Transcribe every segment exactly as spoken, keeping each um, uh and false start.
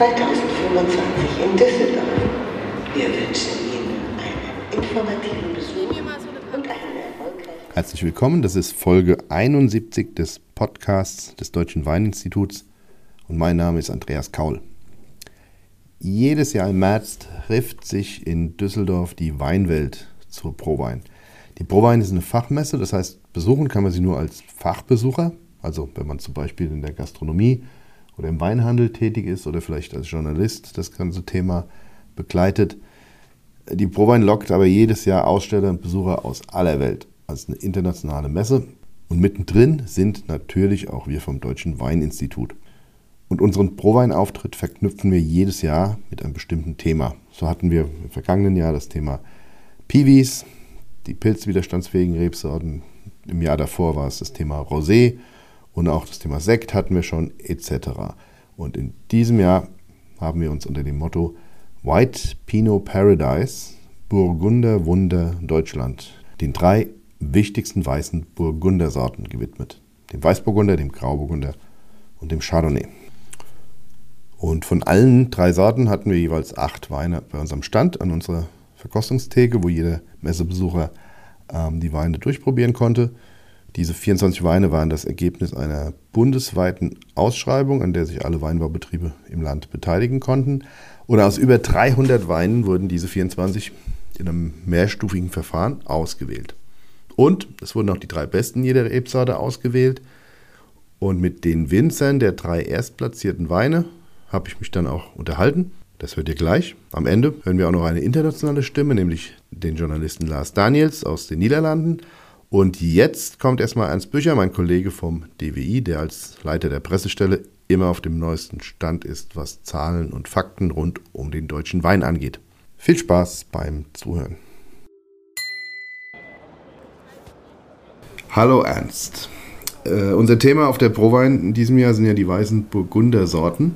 zweitausendfünfundzwanzig in Düsseldorf. Wir wünschen Ihnen einen informativen Besuch und einen erfolgreichen... Herzlich willkommen, das ist Folge einundsiebzig des Podcasts des Deutschen Weininstituts und mein Name ist Andreas Kaul. Jedes Jahr im März trifft sich in Düsseldorf die Weinwelt zur ProWein. Die ProWein ist eine Fachmesse, das heißt, besuchen kann man sie nur als Fachbesucher, also wenn man zum Beispiel in der Gastronomie oder im Weinhandel tätig ist oder vielleicht als Journalist das ganze Thema begleitet. Die ProWein lockt aber jedes Jahr Aussteller und Besucher aus aller Welt als eine internationale Messe. Und mittendrin sind natürlich auch wir vom Deutschen Weininstitut. Und unseren ProWein-Auftritt verknüpfen wir jedes Jahr mit einem bestimmten Thema. So hatten wir im vergangenen Jahr das Thema Piwis, die pilzwiderstandsfähigen Rebsorten. Im Jahr davor war es das Thema Rosé. Und auch das Thema Sekt hatten wir schon, et cetera. Und in diesem Jahr haben wir uns unter dem Motto White Pinot Paradise, Burgunder Wunder Deutschland, den drei wichtigsten weißen Burgundersorten gewidmet. Dem Weißburgunder, dem Grauburgunder und dem Chardonnay. Und von allen drei Sorten hatten wir jeweils acht Weine bei unserem Stand an unserer Verkostungstheke, wo jeder Messebesucher ähm, die Weine durchprobieren konnte. Diese vierundzwanzig Weine waren das Ergebnis einer bundesweiten Ausschreibung, an der sich alle Weinbaubetriebe im Land beteiligen konnten. Und aus über dreihundert Weinen wurden diese vierundzwanzig in einem mehrstufigen Verfahren ausgewählt. Und es wurden auch die drei besten jeder Rebsorte ausgewählt. Und mit den Winzern der drei erstplatzierten Weine habe ich mich dann auch unterhalten. Das hört ihr gleich. Am Ende hören wir auch noch eine internationale Stimme, nämlich den Journalisten Lars Daniels aus den Niederlanden. Und jetzt kommt erstmal Ernst Bücher, mein Kollege vom D W I, der als Leiter der Pressestelle immer auf dem neuesten Stand ist, was Zahlen und Fakten rund um den deutschen Wein angeht. Viel Spaß beim Zuhören. Hallo Ernst. Äh, unser Thema auf der ProWein in diesem Jahr sind ja die weißen Burgundersorten.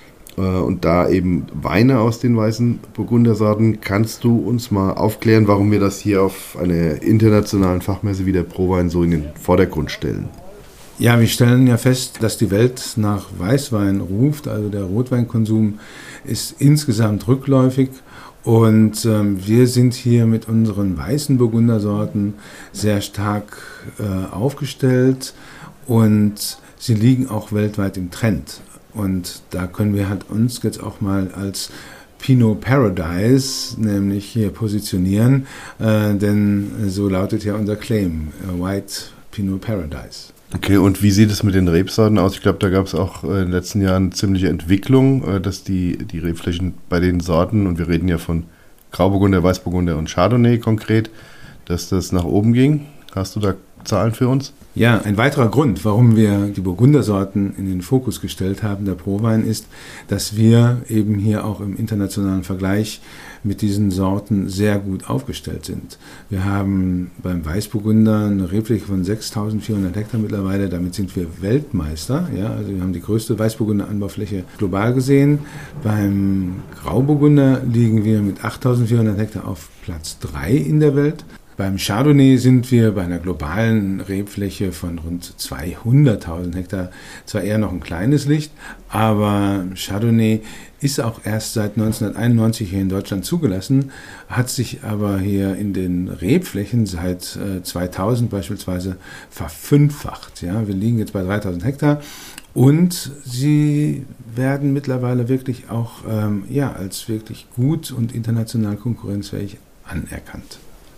Und da eben Weine aus den weißen Burgundersorten, kannst du uns mal aufklären, warum wir das hier auf einer internationalen Fachmesse wie der ProWein so in den Vordergrund stellen? Ja, wir stellen ja fest, dass die Welt nach Weißwein ruft, also der Rotweinkonsum ist insgesamt rückläufig und ähm, wir sind hier mit unseren weißen Burgundersorten sehr stark äh, aufgestellt und sie liegen auch weltweit im Trend. Und da können wir halt uns jetzt auch mal als Pinot Paradise nämlich hier positionieren, äh, denn so lautet ja unser Claim, White Pinot Paradise. Okay, und wie sieht es mit den Rebsorten aus? Ich glaube, da gab es auch in den letzten Jahren ziemliche Entwicklung, äh, dass die, die Rebflächen bei den Sorten, und wir reden ja von Grauburgunder, Weißburgunder und Chardonnay konkret, dass das nach oben ging. Hast du da Zahlen für uns? Ja, ein weiterer Grund, warum wir die Burgundersorten in den Fokus gestellt haben, der ProWein, ist, dass wir eben hier auch im internationalen Vergleich mit diesen Sorten sehr gut aufgestellt sind. Wir haben beim Weißburgunder eine Rebfläche von sechstausendvierhundert Hektar mittlerweile, damit sind wir Weltmeister. Ja, also wir haben die größte Weißburgunder-Anbaufläche global gesehen. Beim Grauburgunder liegen wir mit achttausendvierhundert Hektar auf Platz drei in der Welt. Beim Chardonnay sind wir bei einer globalen Rebfläche von rund zweihunderttausend Hektar zwar eher noch ein kleines Licht, aber Chardonnay ist auch erst seit neunzehnhunderteinundneunzig hier in Deutschland zugelassen, hat sich aber hier in den Rebflächen seit äh, zweitausend beispielsweise verfünffacht. Ja, wir liegen jetzt bei dreitausend Hektar und sie werden mittlerweile wirklich auch ähm, ja, als wirklich gut und international konkurrenzfähig anerkannt.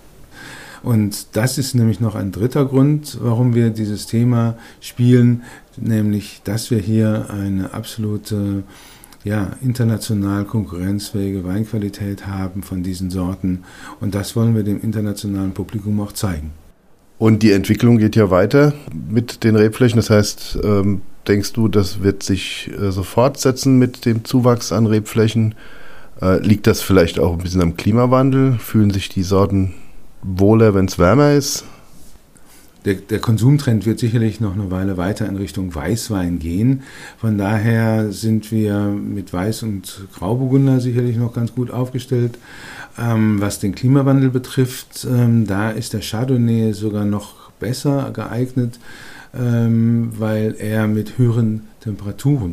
Und das ist nämlich noch ein dritter Grund, warum wir dieses Thema spielen, nämlich, dass wir hier eine absolute, ja, international konkurrenzfähige Weinqualität haben von diesen Sorten. Und das wollen wir dem internationalen Publikum auch zeigen. Und die Entwicklung geht ja weiter mit den Rebflächen. Das heißt, ähm, denkst du, das wird sich äh, so fortsetzen mit dem Zuwachs an Rebflächen? Äh, liegt das vielleicht auch ein bisschen am Klimawandel? Fühlen sich die Sorten wohler, wenn es wärmer ist? Der, der Konsumtrend wird sicherlich noch eine Weile weiter in Richtung Weißwein gehen. Von daher sind wir mit Weiß- und Grauburgunder sicherlich noch ganz gut aufgestellt. Ähm, was den Klimawandel betrifft, ähm, da ist der Chardonnay sogar noch besser geeignet, ähm, weil er mit höheren Temperaturen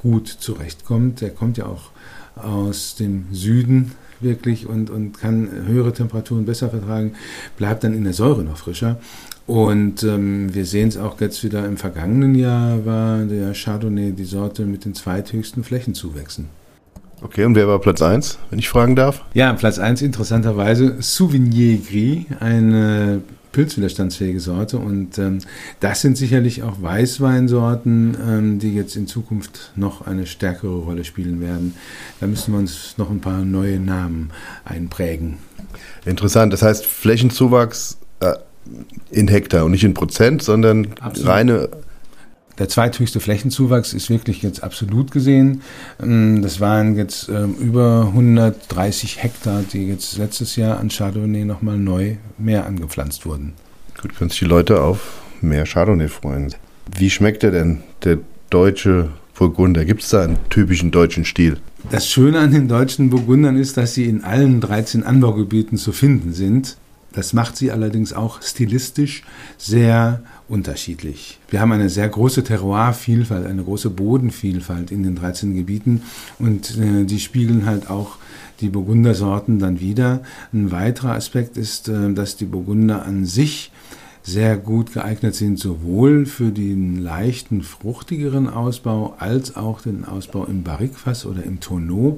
gut zurechtkommt. Der kommt ja auch aus dem Süden wirklich und, und kann höhere Temperaturen besser vertragen, bleibt dann in der Säure noch frischer. Und ähm, wir sehen es auch jetzt wieder im vergangenen Jahr, war der Chardonnay die Sorte mit den zweithöchsten Flächenzuwächsen. Okay, und wer war Platz eins, wenn ich fragen darf? Ja, Platz eins interessanterweise Sauvignon Gris, eine pilzwiderstandsfähige Sorte. Und ähm, das sind sicherlich auch Weißweinsorten, ähm, die jetzt in Zukunft noch eine stärkere Rolle spielen werden. Da müssen wir uns noch ein paar neue Namen einprägen. Interessant, das heißt Flächenzuwachs äh, in Hektar und nicht in Prozent, sondern Absolut. reine... Der zweithöchste Flächenzuwachs ist wirklich jetzt absolut gesehen. Das waren jetzt ähm, über hundertdreißig Hektar, die jetzt letztes Jahr an Chardonnay nochmal neu mehr angepflanzt wurden. Gut, können sich die Leute auf mehr Chardonnay freuen. Wie schmeckt der denn, der deutsche Burgunder? Gibt es da einen typischen deutschen Stil? Das Schöne an den deutschen Burgundern ist, dass sie in allen dreizehn Anbaugebieten zu finden sind. Das macht sie allerdings auch stilistisch sehr unterschiedlich. Wir haben eine sehr große Terroirvielfalt, eine große Bodenvielfalt in den dreizehn Gebieten und äh, die spiegeln halt auch die Burgundersorten dann wieder. Ein weiterer Aspekt ist, äh, dass die Burgunder an sich sehr gut geeignet sind, sowohl für den leichten, fruchtigeren Ausbau als auch den Ausbau im Barrique-Fass oder im Tonneau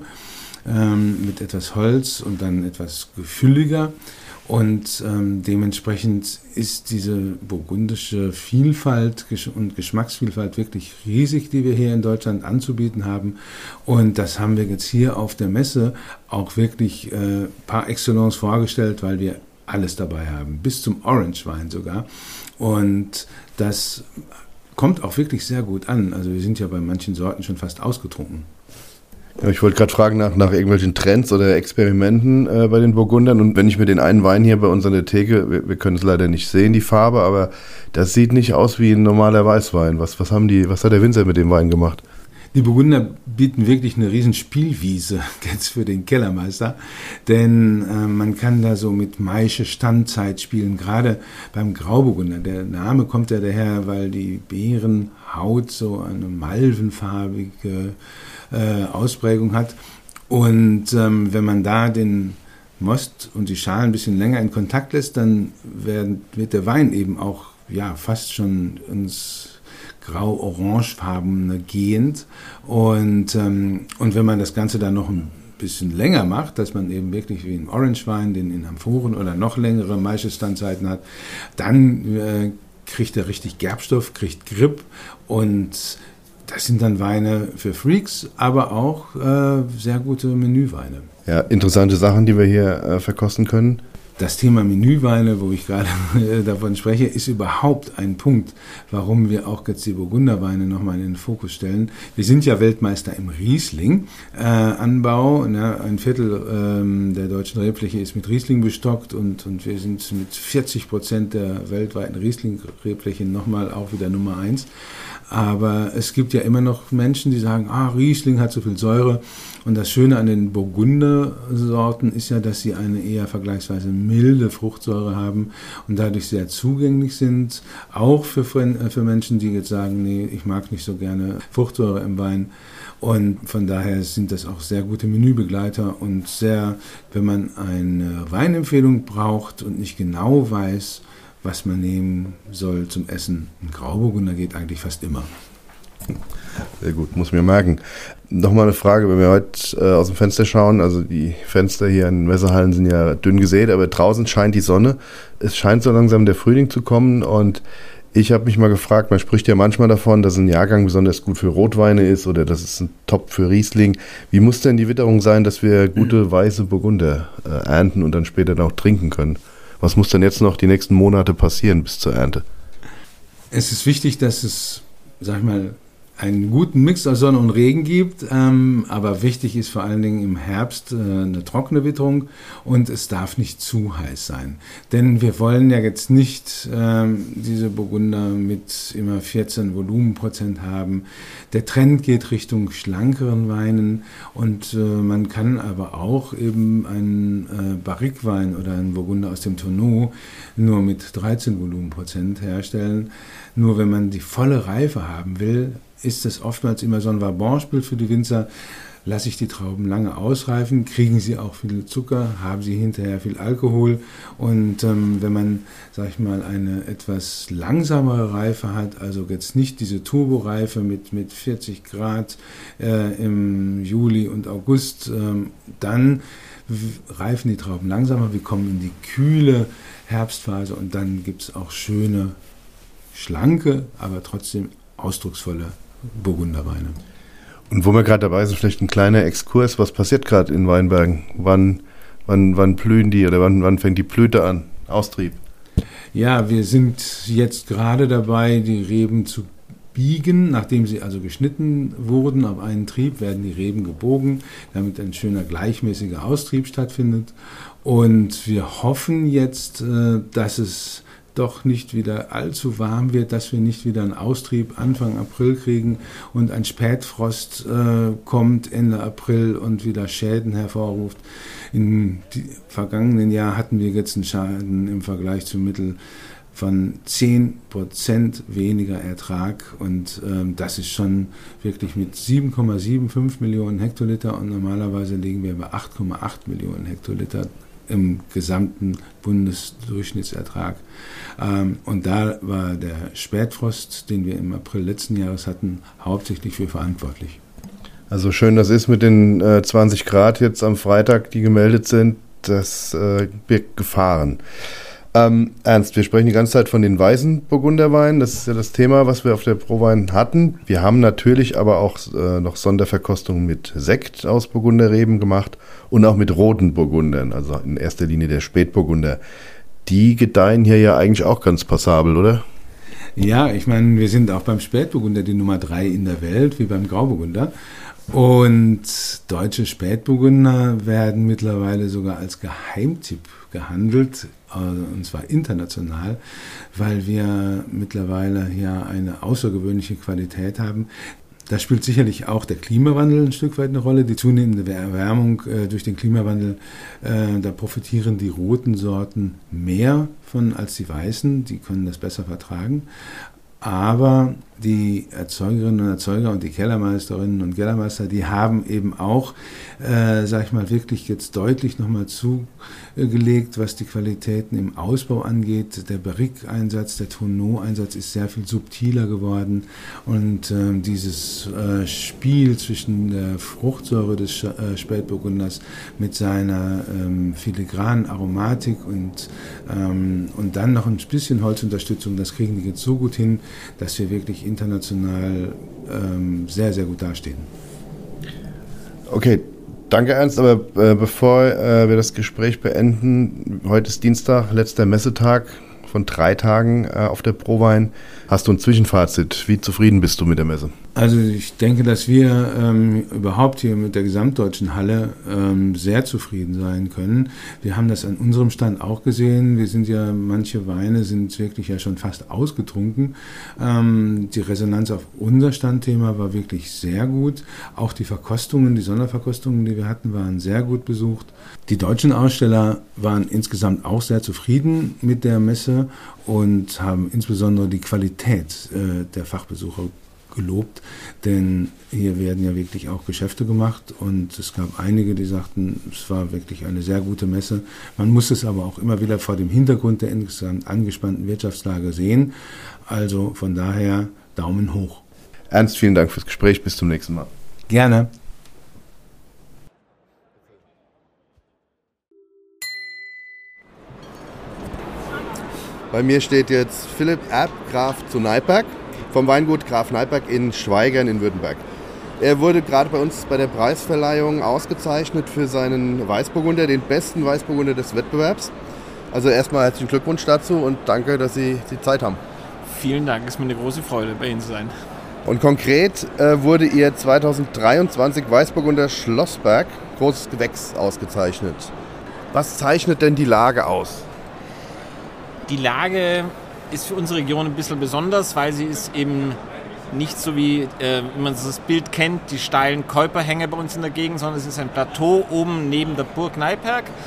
ähm, mit etwas Holz und dann etwas gefülliger. Und ähm, dementsprechend ist diese burgundische Vielfalt und Geschmacksvielfalt wirklich riesig, die wir hier in Deutschland anzubieten haben. Und das haben wir jetzt hier auf der Messe auch wirklich äh, par excellence vorgestellt, weil wir alles dabei haben, bis zum Orange-Wein sogar. Und das kommt auch wirklich sehr gut an. Also wir sind ja bei manchen Sorten schon fast ausgetrunken. Ja, ich wollte gerade fragen nach, nach irgendwelchen Trends oder Experimenten äh, bei den Burgundern. Und wenn ich mir den einen Wein hier bei uns an der Theke, wir, wir können es leider nicht sehen, die Farbe, aber das sieht nicht aus wie ein normaler Weißwein. Was, was, haben die, was hat der Winzer mit dem Wein gemacht? Die Burgunder bieten wirklich eine riesen Spielwiese jetzt für den Kellermeister, denn äh, man kann da so mit Maische Standzeit spielen, gerade beim Grauburgunder. Der Name kommt ja daher, weil die Beerenhaut so eine malvenfarbige äh, Ausprägung hat und ähm, wenn man da den Most und die Schalen ein bisschen länger in Kontakt lässt, dann werden, wird der Wein eben auch ja fast schon ins grau-orangefarbene gehend und, ähm, und wenn man das Ganze dann noch ein bisschen länger macht, dass man eben wirklich wie ein Orangewein, den in Amphoren oder noch längere Maischestandzeiten hat, dann äh, kriegt er richtig Gerbstoff, kriegt Grip und das sind dann Weine für Freaks, aber auch äh, sehr gute Menüweine. Ja, interessante Sachen, die wir hier äh, verkosten können. Das Thema Menüweine, wo ich gerade davon spreche, ist überhaupt ein Punkt, warum wir auch jetzt die Burgunderweine nochmal in den Fokus stellen. Wir sind ja Weltmeister im Riesling-Anbau. Äh, ne? Ein Viertel ähm, der deutschen Rebfläche ist mit Riesling bestockt und, und wir sind mit vierzig Prozent der weltweiten Riesling-Rebfläche nochmal auch wieder Nummer eins. Aber es gibt ja immer noch Menschen, die sagen, ah, Riesling hat so viel Säure. Und das Schöne an den Burgundersorten ist ja, dass sie eine eher vergleichsweise milde Fruchtsäure haben und dadurch sehr zugänglich sind, auch für, für Menschen, die jetzt sagen, nee, ich mag nicht so gerne Fruchtsäure im Wein. Und von daher sind das auch sehr gute Menübegleiter und sehr, wenn man eine Weinempfehlung braucht und nicht genau weiß, was man nehmen soll zum Essen. Ein Grauburgunder geht eigentlich fast immer. Sehr gut, muss mir merken. Nochmal eine Frage, wenn wir heute äh, aus dem Fenster schauen, also die Fenster hier in den Messehallen sind ja dünn gesät, aber draußen scheint die Sonne. Es scheint so langsam der Frühling zu kommen und ich habe mich mal gefragt, man spricht ja manchmal davon, dass ein Jahrgang besonders gut für Rotweine ist oder das ist ein Top für Riesling. Wie muss denn die Witterung sein, dass wir gute weiße Burgunder äh, ernten und dann später noch trinken können? Was muss denn jetzt noch die nächsten Monate passieren bis zur Ernte? Es ist wichtig, dass es, sag ich mal, einen guten Mix aus Sonne und Regen gibt, ähm, aber wichtig ist vor allen Dingen im Herbst äh, eine trockene Witterung und es darf nicht zu heiß sein. Denn wir wollen ja jetzt nicht ähm, diese Burgunder mit immer vierzehn Volumenprozent haben. Der Trend geht Richtung schlankeren Weinen und äh, man kann aber auch eben einen äh, Barrique-Wein oder einen Burgunder aus dem Tonneau nur mit dreizehn Volumenprozent herstellen. Nur wenn man die volle Reife haben will, ist es oftmals immer so ein Vabonspiel für die Winzer. Lasse ich die Trauben lange ausreifen, kriegen sie auch viel Zucker, haben sie hinterher viel Alkohol. Und ähm, wenn man, sag ich mal, eine etwas langsamere Reife hat, also jetzt nicht diese Turboreife mit, mit vierzig Grad äh, im Juli und August, ähm, dann reifen die Trauben langsamer, wir kommen in die kühle Herbstphase und dann gibt es auch schöne, schlanke, aber trotzdem ausdrucksvolle Burgunderweine. Und wo wir gerade dabei sind, vielleicht ein kleiner Exkurs. Was passiert gerade in Weinbergen? Wann, wann, wann blühen die oder wann, wann fängt die Blüte an? Austrieb. Ja, wir sind jetzt gerade dabei, die Reben zu biegen. Nachdem sie also geschnitten wurden auf einen Trieb, werden die Reben gebogen, damit ein schöner gleichmäßiger Austrieb stattfindet. Und wir hoffen jetzt, dass es doch nicht wieder allzu warm wird, dass wir nicht wieder einen Austrieb Anfang April kriegen und ein Spätfrost äh, kommt Ende April und wieder Schäden hervorruft. Im vergangenen Jahr hatten wir jetzt einen Schaden im Vergleich zum Mittel von zehn Prozent weniger Ertrag und ähm, das ist schon wirklich mit sieben Komma fünfundsiebzig Millionen Hektoliter und normalerweise liegen wir bei acht Komma acht Millionen Hektoliter im gesamten Bundesdurchschnittsertrag. Ähm, und da war der Spätfrost, den wir im April letzten Jahres hatten, hauptsächlich für verantwortlich. Also schön das ist mit den äh, zwanzig Grad jetzt am Freitag, die gemeldet sind, das äh, birgt Gefahren. Ähm, Ernst, wir sprechen die ganze Zeit von den weißen Burgunderweinen. Das ist ja das Thema, was wir auf der Prowein hatten. Wir haben natürlich aber auch äh, noch Sonderverkostungen mit Sekt aus Burgunderreben gemacht und auch mit roten Burgundern, also in erster Linie der Spätburgunder. Die gedeihen hier ja eigentlich auch ganz passabel, oder? Ja, ich meine, wir sind auch beim Spätburgunder die Nummer drei in der Welt, wie beim Grauburgunder. Und deutsche Spätburgunder werden mittlerweile sogar als Geheimtipp gehandelt, und zwar international, weil wir mittlerweile hier eine außergewöhnliche Qualität haben. Da spielt sicherlich auch der Klimawandel ein Stück weit eine Rolle, die zunehmende Erwärmung äh, durch den Klimawandel. Äh, da profitieren die roten Sorten mehr von als die weißen, die können das besser vertragen. Aber die Erzeugerinnen und Erzeuger und die Kellermeisterinnen und Kellermeister, die haben eben auch, äh, sag ich mal, wirklich jetzt deutlich nochmal zugelegt, was die Qualitäten im Ausbau angeht. Der Barrique-Einsatz, der Tonneau-Einsatz ist sehr viel subtiler geworden und äh, dieses äh, Spiel zwischen der Fruchtsäure des äh, Spätburgunders mit seiner ähm, filigranen Aromatik und, ähm, und dann noch ein bisschen Holzunterstützung, das kriegen die jetzt so gut hin, dass wir wirklich international ähm, sehr, sehr gut dastehen. Okay, danke Ernst, aber äh, bevor äh, wir das Gespräch beenden, heute ist Dienstag, letzter Messetag von drei Tagen äh, auf der Prowein. Hast du ein Zwischenfazit? Wie zufrieden bist du mit der Messe? Also ich denke, dass wir ähm, überhaupt hier mit der gesamtdeutschen Halle ähm, sehr zufrieden sein können. Wir haben das an unserem Stand auch gesehen. Wir sind ja, manche Weine sind wirklich ja schon fast ausgetrunken. Ähm, die Resonanz auf unser Standthema war wirklich sehr gut. Auch die Verkostungen, die Sonderverkostungen, die wir hatten, waren sehr gut besucht. Die deutschen Aussteller waren insgesamt auch sehr zufrieden mit der Messe und haben insbesondere die Qualität äh, der Fachbesucher gelobt, denn hier werden ja wirklich auch Geschäfte gemacht und es gab einige, die sagten, es war wirklich eine sehr gute Messe. Man muss es aber auch immer wieder vor dem Hintergrund der insgesamt angespannten Wirtschaftslage sehen. Also von daher Daumen hoch. Ernst, vielen Dank fürs Gespräch. Bis zum nächsten Mal. Gerne. Bei mir steht jetzt Philipp Erb, Graf zu Neiperg, vom Weingut Graf Neiperg in Schweigern in Württemberg. Er wurde gerade bei uns bei der Preisverleihung ausgezeichnet für seinen Weißburgunder, den besten Weißburgunder des Wettbewerbs. Also erstmal herzlichen Glückwunsch dazu und danke, dass Sie die Zeit haben. Vielen Dank, es ist mir eine große Freude, bei Ihnen zu sein. Und konkret äh, wurde Ihr zweitausenddreiundzwanzig Weißburgunder Schlossberg, großes Gewächs, ausgezeichnet. Was zeichnet denn die Lage aus? Die Lage ist für unsere Region ein bisschen besonders, weil sie ist eben nicht so wie, äh, wie man das Bild kennt, die steilen Keuperhänge bei uns in der Gegend, sondern es ist ein Plateau oben neben der Burg Neiperg.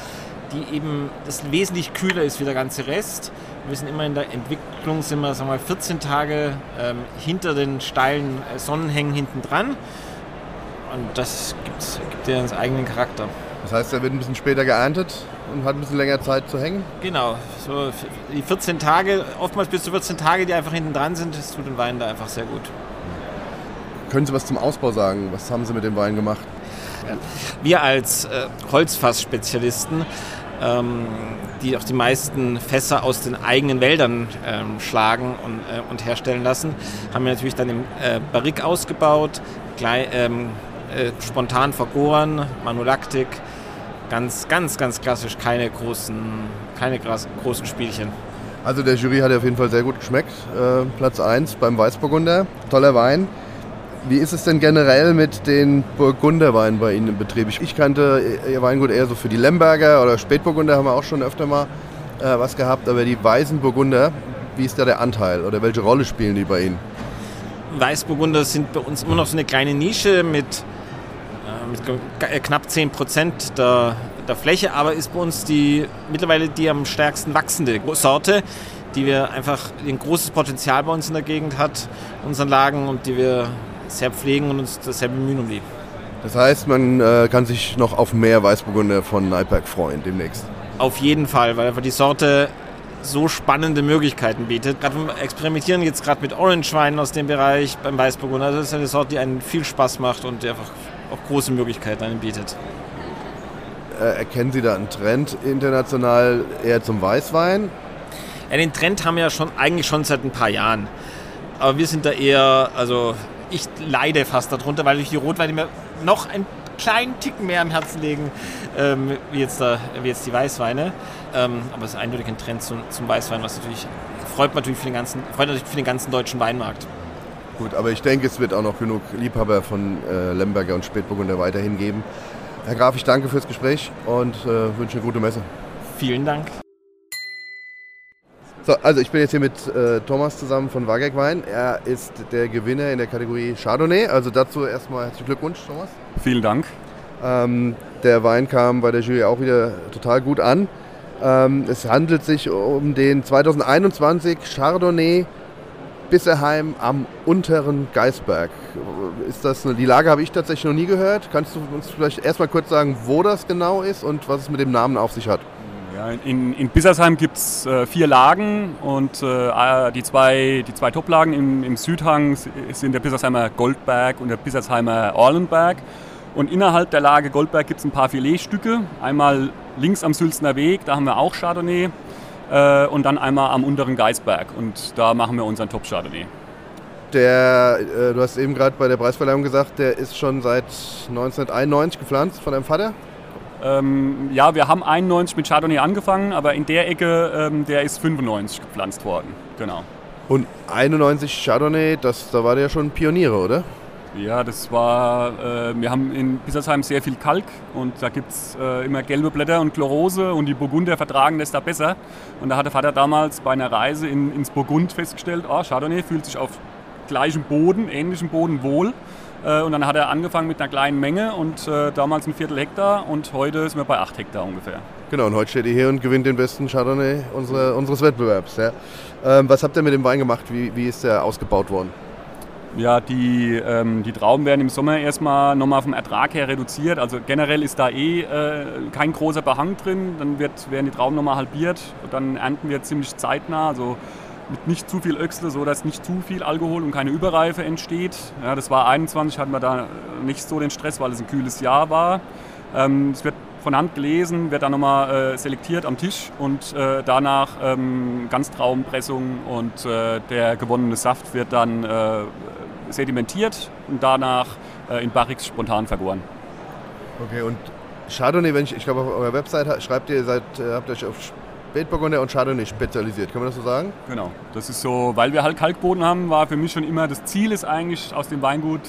die eben das wesentlich kühler ist wie der ganze Rest. Wir sind immer in der Entwicklung, sind wir, sagen wir mal, vierzehn Tage ähm, hinter den steilen Sonnenhängen hinten dran. Und das gibt's, gibt ja einen eigenen Charakter. Das heißt, er wird ein bisschen später geerntet und hat ein bisschen länger Zeit zu hängen? Genau, so die vierzehn Tage, oftmals bis zu vierzehn Tage, die einfach hinten dran sind, das tut den Wein da einfach sehr gut. Können Sie was zum Ausbau sagen? Was haben Sie mit dem Wein gemacht? Wir als äh, Holzfass-Spezialisten, ähm, die auch die meisten Fässer aus den eigenen Wäldern ähm, schlagen und, äh, und herstellen lassen, haben wir natürlich dann im äh, Barrique ausgebaut, gleich, ähm, äh, spontan vergoren, Manolaktik, ganz, ganz, ganz klassisch, keine großen, keine großen Spielchen. Also der Jury hat auf jeden Fall sehr gut geschmeckt. Äh, Platz eins beim Weißburgunder, toller Wein. Wie ist es denn generell mit den Burgunderweinen bei Ihnen im Betrieb? Ich kannte Ihr Weingut eher so für die Lemberger oder Spätburgunder, haben wir auch schon öfter mal äh, was gehabt. Aber die weißen Burgunder, wie ist da der Anteil oder welche Rolle spielen die bei Ihnen? Weißburgunder sind bei uns immer noch so eine kleine Nische mit, äh, mit knapp zehn Prozent der, der Fläche, aber ist bei uns die mittlerweile die am stärksten wachsende Sorte, die wir einfach ein großes Potenzial bei uns in der Gegend hat, unseren Lagen, und die wir sehr pflegen und uns sehr bemühen um die. Das heißt, man äh, kann sich noch auf mehr Weißburgunder von Neiperk freuen demnächst? Auf jeden Fall, weil einfach die Sorte so spannende Möglichkeiten bietet. Gerade wir experimentieren jetzt gerade mit Orange-Weinen aus dem Bereich beim Weißburgunder. Also das ist eine Sorte, die einen viel Spaß macht und die einfach auch große Möglichkeiten einen bietet. Äh, erkennen Sie da einen Trend international eher zum Weißwein? Ja, den Trend haben wir ja schon, eigentlich schon seit ein paar Jahren. Aber wir sind da eher, also ich leide fast darunter, weil ich die Rotweine mir noch einen kleinen Ticken mehr am Herzen legen, ähm, wie, jetzt da, wie jetzt die Weißweine. Ähm, aber es ist eindeutig ein Trend zum, zum Weißwein, was natürlich freut natürlich für den ganzen, freut natürlich für den ganzen deutschen Weinmarkt. Gut, aber ich denke, es wird auch noch genug Liebhaber von äh, Lemberger und Spätburgunder weiterhin geben. Herr Graf, ich danke fürs Gespräch und äh, wünsche eine gute Messe. Vielen Dank. So, also ich bin jetzt hier mit äh, Thomas zusammen von Wagegg Wein. Er ist der Gewinner in der Kategorie Chardonnay. Also dazu erstmal herzlichen Glückwunsch, Thomas. Vielen Dank. Ähm, der Wein kam bei der Jury auch wieder total gut an. Ähm, es handelt sich um den zwanzig einundzwanzig Chardonnay Bisserheim am unteren Geisberg. Ist das eine, die Lage habe ich tatsächlich noch nie gehört. Kannst du uns vielleicht erstmal kurz sagen, wo das genau ist und was es mit dem Namen auf sich hat? Ja, in, in Bissersheim gibt es äh, vier Lagen und äh, die zwei, die zwei Toplagen im, im Südhang sind der Bissersheimer Goldberg und der Bissersheimer Orlenberg. Und innerhalb der Lage Goldberg gibt es ein paar Filetstücke. Einmal links am Sülzener Weg, da haben wir auch Chardonnay. Äh, und dann einmal am unteren Geisberg. Und da machen wir unseren Top-Chardonnay. Der, äh, du hast eben gerade bei der Preisverleihung gesagt, der ist schon seit neunzehnhunderteinundneunzig gepflanzt von deinem Vater? Ähm, ja, wir haben einundneunzig mit Chardonnay angefangen, aber in der Ecke, ähm, der ist fünfundneunzig gepflanzt worden. Genau. Und einundneunzig Chardonnay, das, da war der ja schon Pioniere, oder? Ja, das war, äh, wir haben in Bissersheim sehr viel Kalk und da gibt es äh, immer gelbe Blätter und Chlorose und die Burgunder vertragen das da besser. Und da hat der Vater damals bei einer Reise in, ins Burgund festgestellt, oh, Chardonnay fühlt sich auf gleichem Boden, ähnlichem Boden wohl. Äh, und dann hat er angefangen mit einer kleinen Menge und äh, damals ein Viertel Hektar und heute sind wir bei acht Hektar ungefähr. Genau, und heute steht ihr hier und gewinnt den besten Chardonnay unsere, unseres Wettbewerbs. Ja. Ähm, was habt ihr mit dem Wein gemacht? Wie, wie ist der ausgebaut worden? Ja, die, ähm, die Trauben werden im Sommer erstmal nochmal vom Ertrag her reduziert. Also generell ist da eh äh, kein großer Behang drin. Dann wird, werden die Trauben nochmal halbiert. Dann ernten wir ziemlich zeitnah, also mit nicht zu viel Öchsle, so dass nicht zu viel Alkohol und keine Überreife entsteht. Ja, das war einundzwanzig, hatten wir da nicht so den Stress, weil es ein kühles Jahr war. Ähm, es wird von Hand gelesen, wird dann nochmal äh, selektiert am Tisch und äh, danach ähm, Ganztraubenpressung und äh, der gewonnene Saft wird dann äh, sedimentiert und danach äh, in Barriques spontan vergoren. Okay, und Chardonnay, wenn ich, ich glaube auf eurer Website schreibt ihr, ihr seid, habt euch auf Spätburgunder und Chardonnay spezialisiert, kann man das so sagen? Genau, das ist so, weil wir halt Kalkboden haben, war für mich schon immer, das Ziel ist eigentlich aus dem Weingut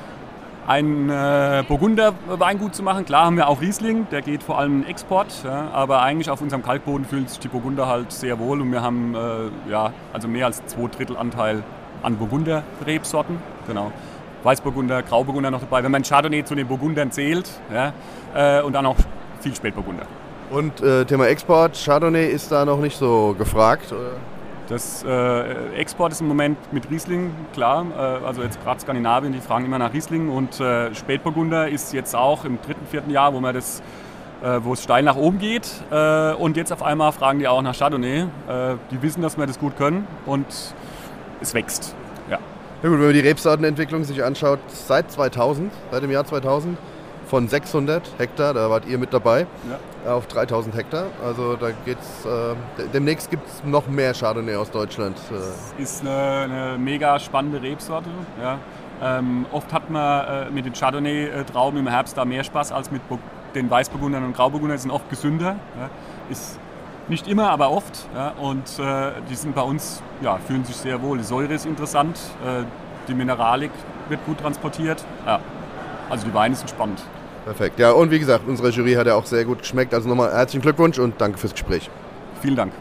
ein äh, Burgunder Weingut zu machen. Klar haben wir auch Riesling, der geht vor allem in Export, ja, aber eigentlich auf unserem Kalkboden fühlt sich die Burgunder halt sehr wohl und wir haben äh, ja, also mehr als zwei Drittel Anteil an Burgunder-Rebsorten, genau. Weißburgunder, Grauburgunder noch dabei, wenn man Chardonnay zu den Burgundern zählt, ja, äh, und dann auch viel Spätburgunder. Und äh, Thema Export, Chardonnay ist da noch nicht so gefragt? Oder? Das äh, Export ist im Moment mit Riesling, klar. Äh, also jetzt gerade Skandinavien, die fragen immer nach Riesling. Und äh, Spätburgunder ist jetzt auch im dritten, vierten Jahr, wo man das, äh, wo es steil nach oben geht. Äh, und jetzt auf einmal fragen die auch nach Chardonnay. Äh, die wissen, dass wir das gut können und es wächst. Ja. Ja gut, wenn man die Rebsortenentwicklung sich anschaut, seit zweitausend, seit dem Jahr zweitausend, von sechshundert Hektar, da wart ihr mit dabei, ja. auf dreitausend Hektar. Also da geht's, äh, demnächst gibt es noch mehr Chardonnay aus Deutschland. Das ist eine, eine mega spannende Rebsorte. Ja. Ähm, oft hat man äh, mit den Chardonnay-Trauben im Herbst da mehr Spaß als mit Bo- den Weißburgundern und Grauburgundern. Die sind oft gesünder. Ja. Ist nicht immer, aber oft. Ja. Und äh, die sind bei uns, ja, fühlen sich sehr wohl. Die Säure ist interessant, äh, die Mineralik wird gut transportiert. Ja. Also die Weine sind spannend. Perfekt. Ja, und wie gesagt, unsere Jury hat ja auch sehr gut geschmeckt. Also nochmal herzlichen Glückwunsch und danke fürs Gespräch. Vielen Dank.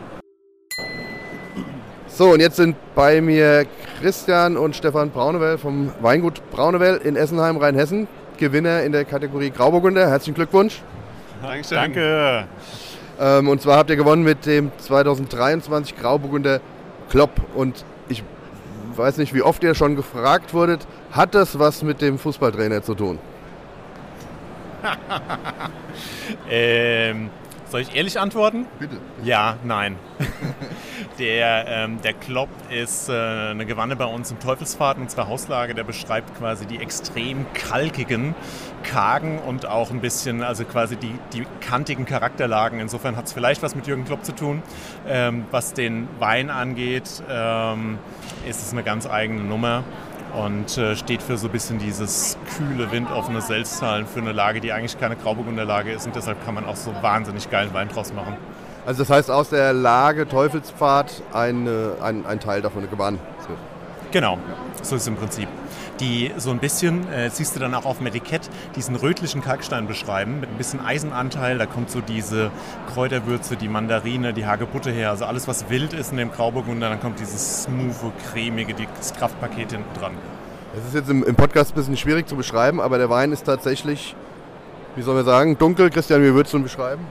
So, und jetzt sind bei mir Christian und Stefan Braunewell vom Weingut Braunewell in Essenheim, Rheinhessen. Gewinner in der Kategorie Grauburgunder. Herzlichen Glückwunsch. Dankeschön. Danke. Ähm, und zwar habt ihr gewonnen mit dem zweitausenddreiundzwanzig Grauburgunder Klopp. Und ich weiß nicht, wie oft ihr schon gefragt wurdet, hat das was mit dem Fußballtrainer zu tun? ähm, soll ich ehrlich antworten? Bitte. Ja, nein. der, ähm, der Klopp ist äh, eine Gewanne bei uns im Teufelsfahrt, in unserer Hauslage. Der beschreibt quasi die extrem kalkigen, kargen und auch ein bisschen, also quasi die, die kantigen Charakterlagen. Insofern hat es vielleicht was mit Jürgen Klopp zu tun. Ähm, was den Wein angeht, ähm, ist es eine ganz eigene Nummer. Und äh, steht für so ein bisschen dieses kühle, windoffene Selztalen, für eine Lage, die eigentlich keine Grauburgunderlage ist. Und deshalb kann man auch so wahnsinnig geilen Wein draus machen. Also das heißt, aus der Lage Teufelspfad ein, ein, ein Teil davon gewann. Genau, so ist es im Prinzip. Die so ein bisschen, äh, siehst du dann auch auf dem Etikett, diesen rötlichen Kalkstein beschreiben, mit ein bisschen Eisenanteil. Da kommt so diese Kräuterwürze, die Mandarine, die Hagebutte her. Also alles, was wild ist in dem Grauburgunder, dann kommt dieses smoothe, cremige, das Kraftpaket hinten dran. Das ist jetzt im, im Podcast ein bisschen schwierig zu beschreiben, aber der Wein ist tatsächlich, wie soll man sagen, dunkel. Christian, wie würdest du ihn beschreiben?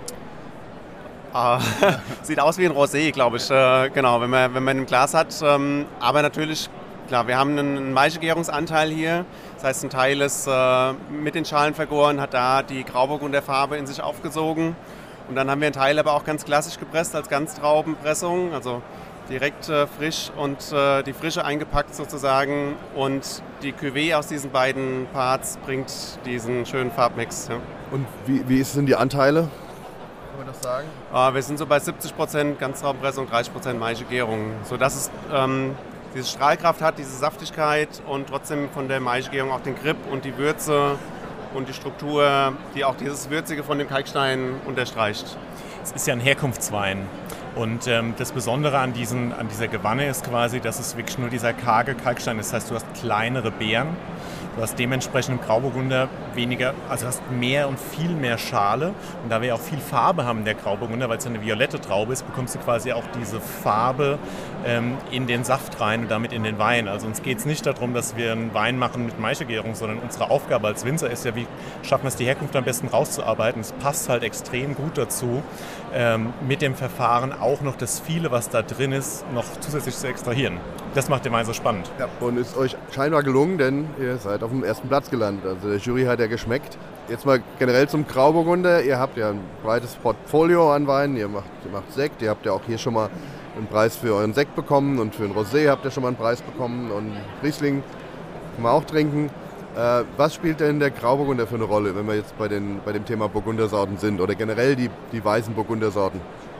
Ah, sieht aus wie ein Rosé, glaube ich. Äh, genau, wenn man, wenn man ein Glas hat. Ähm, aber natürlich, klar, wir haben einen Maischegärungsanteil hier. Das heißt, ein Teil ist äh, mit den Schalen vergoren, hat da die Grauburgunderfarbe in sich aufgesogen. Und dann haben wir einen Teil aber auch ganz klassisch gepresst als Ganztraubenpressung. Also direkt äh, frisch und äh, die Frische eingepackt sozusagen. Und die Cuvée aus diesen beiden Parts bringt diesen schönen Farbmix. Ja. Und wie, wie sind die Anteile? Kann man das sagen? Uh, wir sind so bei siebzig Prozent Ganztraubenpressung, dreißig Prozent Maischegärung, sodass es ähm, diese Strahlkraft hat, diese Saftigkeit und trotzdem von der Maischegärung auch den Grip und die Würze und die Struktur, die auch dieses Würzige von dem Kalkstein unterstreicht. Es ist ja ein Herkunftswein. Und ähm, das Besondere an, diesen, an dieser Gewanne ist quasi, dass es wirklich nur dieser karge Kalkstein ist. Das heißt, du hast kleinere Beeren. Du hast dementsprechend im Grauburgunder weniger, also hast mehr und viel mehr Schale. Und da wir auch viel Farbe haben in der Grauburgunder, weil es eine violette Traube ist, bekommst du quasi auch diese Farbe ähm, in den Saft rein und damit in den Wein. Also uns geht es nicht darum, dass wir einen Wein machen mit Maischegärung, sondern unsere Aufgabe als Winzer ist ja, wie schaffen wir es, die Herkunft am besten rauszuarbeiten. Es passt halt extrem gut dazu, ähm, mit dem Verfahren auch noch das Viele, was da drin ist, noch zusätzlich zu extrahieren. Das macht den Wein so spannend. Ja, und ist euch scheinbar gelungen, denn ihr seid auf dem ersten Platz gelandet. Also der Jury hat ja geschmeckt. Jetzt mal generell zum Grauburgunder. Ihr habt ja ein breites Portfolio an Weinen. Ihr macht, ihr macht Sekt. Ihr habt ja auch hier schon mal einen Preis für euren Sekt bekommen. Und für den Rosé habt ihr schon mal einen Preis bekommen. Und Riesling kann man auch trinken. Äh, was spielt denn der Grauburgunder für eine Rolle, wenn wir jetzt bei, den, bei dem Thema Burgundersorten sind? Oder generell die, die weißen Burgundersorten?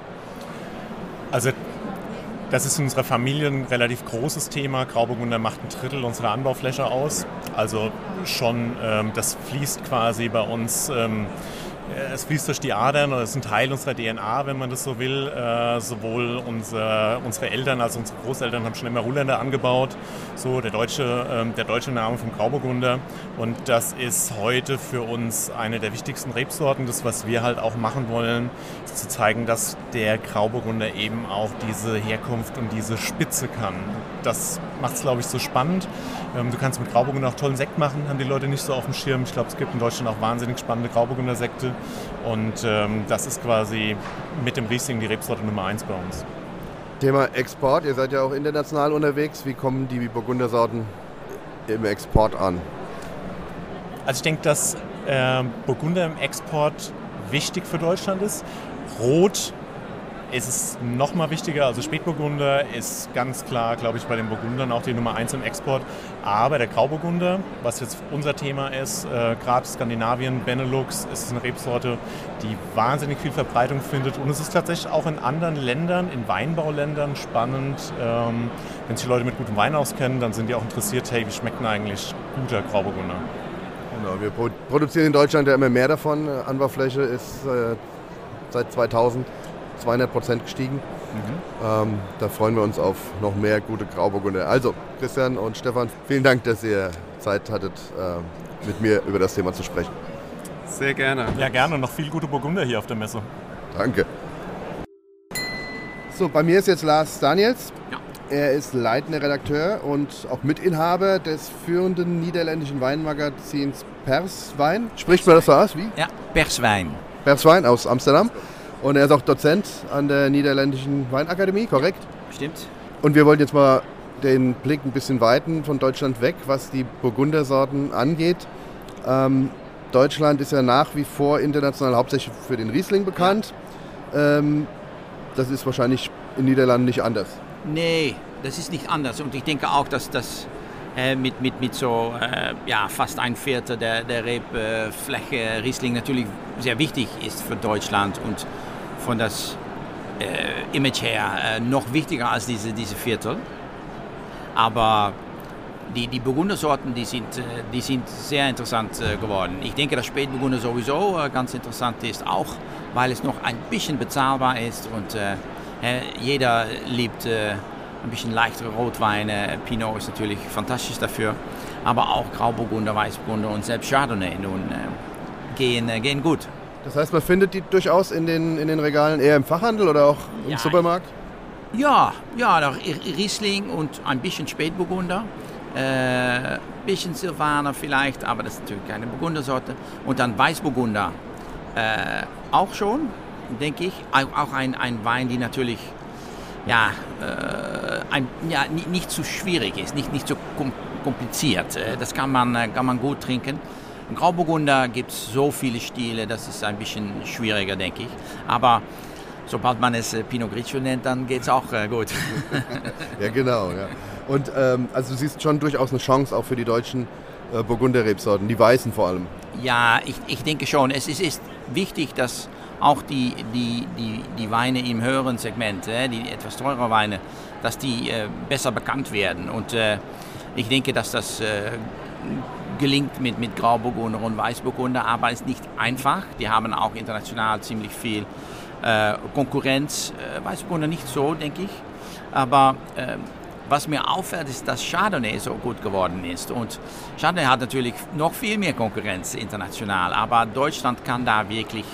Also das ist in unserer Familie ein relativ großes Thema. Grauburgunder macht ein Drittel unserer Anbaufläche aus. Also schon, ähm, das fließt quasi bei uns, ähm, es fließt durch die Adern oder es ist ein Teil unserer D N A, wenn man das so will. Äh, sowohl unser, unsere Eltern als auch unsere Großeltern haben schon immer Ruländer angebaut. So der deutsche, ähm, der deutsche Name vom Grauburgunder. Und das ist heute für uns eine der wichtigsten Rebsorten. Das, was wir halt auch machen wollen, ist zu zeigen, dass der Grauburgunder eben auch diese Herkunft und diese Spitze kann. Das macht es, glaube ich, so spannend. Ähm, du kannst mit Grauburgunder auch tollen Sekt machen, haben die Leute nicht so auf dem Schirm. Ich glaube, es gibt in Deutschland auch wahnsinnig spannende Grauburgunder-Sekte. Und ähm, das ist quasi mit dem Riesling die Rebsorte Nummer eins bei uns. Thema Export, ihr seid ja auch international unterwegs. Wie kommen die Burgundersorten im Export an? Also ich denke, dass äh, Burgunder im Export wichtig für Deutschland ist. Rot ist es noch mal wichtiger, also Spätburgunder ist ganz klar, glaube ich, bei den Burgundern auch die Nummer eins im Export. Aber der Grauburgunder, was jetzt unser Thema ist, äh, gerade Skandinavien, Benelux, ist eine Rebsorte, die wahnsinnig viel Verbreitung findet. Und es ist tatsächlich auch in anderen Ländern, in Weinbauländern spannend. Ähm, wenn sich die Leute mit gutem Wein auskennen, dann sind die auch interessiert, hey, wie schmeckt denn eigentlich guter Grauburgunder? Genau, wir pro- produzieren in Deutschland ja immer mehr davon. Anbaufläche ist äh, seit zweitausend zweihundert Prozent gestiegen. Mhm. Ähm, da freuen wir uns auf noch mehr gute Grauburgunder. Also, Christian und Stefan, vielen Dank, dass ihr Zeit hattet, äh, mit mir über das Thema zu sprechen. Sehr gerne. Ja, gerne. Und noch viel gute Burgunder hier auf der Messe. Danke. So, bei mir ist jetzt Lars Daniels. Ja. Er ist leitender Redakteur und auch Mitinhaber des führenden niederländischen Weinmagazins Perswijn. Spricht man das so aus? Wie? Ja, Perswijn. Perswijn aus Amsterdam. Und er ist auch Dozent an der Niederländischen Weinakademie, korrekt? Stimmt. Und wir wollen jetzt mal den Blick ein bisschen weiten von Deutschland weg, was die Burgundersorten angeht. Ähm, Deutschland ist ja nach wie vor international hauptsächlich für den Riesling bekannt. Ähm, das ist wahrscheinlich in den Niederlanden nicht anders. Nee, das ist nicht anders. Und ich denke auch, dass das äh, mit, mit, mit so äh, ja, fast ein Viertel der, der Rebfläche äh, Riesling natürlich sehr wichtig ist für Deutschland und von das äh, Image her äh, noch wichtiger als diese, diese Viertel. Aber die, die Burgundersorten, die sind, äh, die sind sehr interessant äh, geworden. Ich denke, dass Spätburgunder sowieso äh, ganz interessant ist, auch weil es noch ein bisschen bezahlbar ist und äh, jeder liebt äh, ein bisschen leichtere Rotweine. Pinot ist natürlich fantastisch dafür, aber auch Grauburgunder, Weißburgunder und selbst Chardonnay nun äh, gehen, äh, gehen gut. Das heißt, man findet die durchaus in den, in den Regalen eher im Fachhandel oder auch im Ja, Supermarkt? Ja, ja, noch Riesling und ein bisschen Spätburgunder, ein äh, bisschen Silvaner vielleicht, aber das ist natürlich keine Burgundersorte. Und dann Weißburgunder äh, auch schon, denke ich. Auch ein, ein Wein, die natürlich ja, äh, ein, ja, nicht, nicht zu schwierig ist, nicht, nicht so kompliziert. Das kann man, kann man gut trinken. In Grauburgunder gibt es so viele Stile, das ist ein bisschen schwieriger, denke ich. Aber sobald man es Pinot Grigio nennt, dann geht es auch äh, gut. Ja, genau. Ja. Und ähm, also du siehst schon durchaus eine Chance auch für die deutschen äh, Burgunder-Rebsorten, die weißen vor allem. Ja, ich, ich denke schon. Es ist, ist wichtig, dass auch die, die, die, die Weine im höheren Segment, äh, die etwas teurere Weine, dass die äh, besser bekannt werden. Und äh, ich denke, dass das äh, gelingt mit, mit Grauburgunder und Weißburgunder, aber es ist nicht einfach. Die haben auch international ziemlich viel äh, Konkurrenz. Äh, Weißburgunder nicht so, denke ich. Aber äh, was mir auffällt, ist, dass Chardonnay so gut geworden ist. Und Chardonnay hat natürlich noch viel mehr Konkurrenz international, aber Deutschland kann da wirklich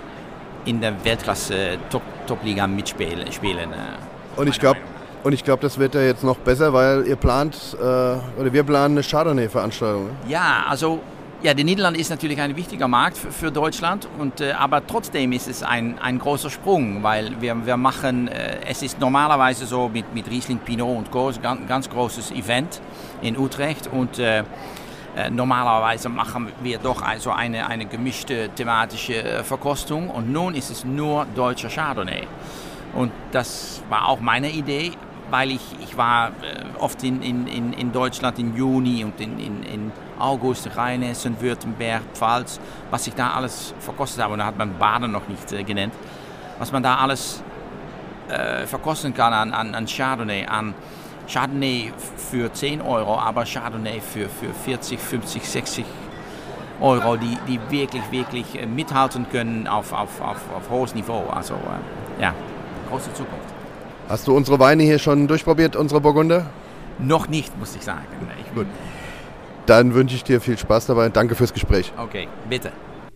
in der Weltklasse Top, Top-Liga mitspielen. Spielen, äh, und ich glaube, und ich glaube, das wird ja jetzt noch besser, weil ihr plant, äh, oder wir planen eine Chardonnay-Veranstaltung. Ne? Ja, also ja, die Niederlande ist natürlich ein wichtiger Markt für, für Deutschland, und, äh, aber trotzdem ist es ein, ein großer Sprung, weil wir, wir machen, äh, es ist normalerweise so mit, mit Riesling, Pinot und Co. ein ganz, ganz großes Event in Utrecht, und äh, äh, normalerweise machen wir doch also eine, eine gemischte thematische Verkostung, und nun ist es nur deutscher Chardonnay. Und das war auch meine Idee, weil ich, ich war äh, oft in, in, in Deutschland im Juni und in, in, in August, Rheinhessen, Württemberg, Pfalz, was ich da alles verkostet habe, und da hat man Baden noch nicht äh, genannt, was man da alles äh, verkosten kann an, an, an Chardonnay, an Chardonnay für zehn Euro, aber Chardonnay für, für vierzig, fünfzig, sechzig Euro, die, die wirklich, wirklich äh, mithalten können auf, auf, auf, auf hohes Niveau. Also äh, ja, große Zukunft. Hast du unsere Weine hier schon durchprobiert, unsere Burgunder? Noch nicht, muss ich sagen. Ich Gut. Dann wünsche ich dir viel Spaß dabei. Danke fürs Gespräch. Okay, bitte.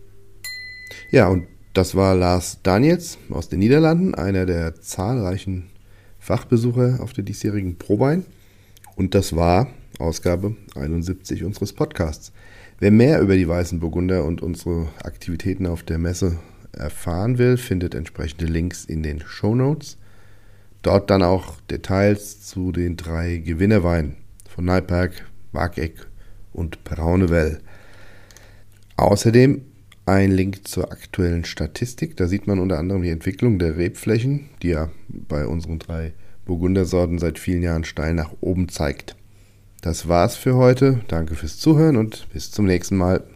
Ja, und das war Lars Daniels aus den Niederlanden, einer der zahlreichen Fachbesucher auf der diesjährigen ProWein. Und das war Ausgabe einundsiebzig unseres Podcasts. Wer mehr über die Weißen Burgunder und unsere Aktivitäten auf der Messe erfahren will, findet entsprechende Links in den Shownotes. Dort dann auch Details zu den drei Gewinnerweinen von Nijperk, Waageck und Braunewell. Außerdem ein Link zur aktuellen Statistik. Da sieht man unter anderem die Entwicklung der Rebflächen, die ja bei unseren drei Burgundersorten seit vielen Jahren steil nach oben zeigt. Das war's für heute. Danke fürs Zuhören und bis zum nächsten Mal.